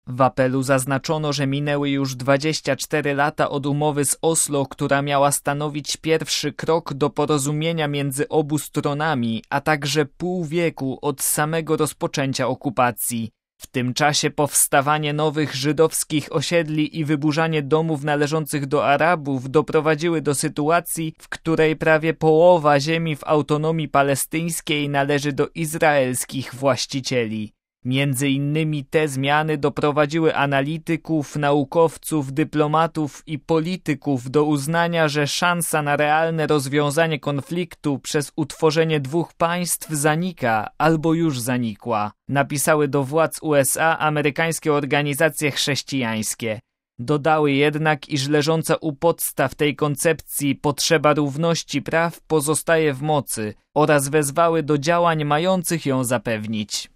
W apelu zaznaczono, że minęły już 24 lata od umowy z Oslo, która miała stanowić pierwszy krok do porozumienia między obu stronami, a także pół wieku od samego rozpoczęcia okupacji. W tym czasie powstawanie nowych żydowskich osiedli i wyburzanie domów należących do Arabów doprowadziły do sytuacji, w której prawie połowa ziemi w autonomii palestyńskiej należy do izraelskich właścicieli. Między innymi te zmiany doprowadziły analityków, naukowców, dyplomatów i polityków do uznania, że szansa na realne rozwiązanie konfliktu przez utworzenie dwóch państw zanika albo już zanikła, napisały do władz USA amerykańskie organizacje chrześcijańskie. Dodały jednak, iż leżąca u podstaw tej koncepcji potrzeba równości praw pozostaje w mocy oraz wezwały do działań mających ją zapewnić.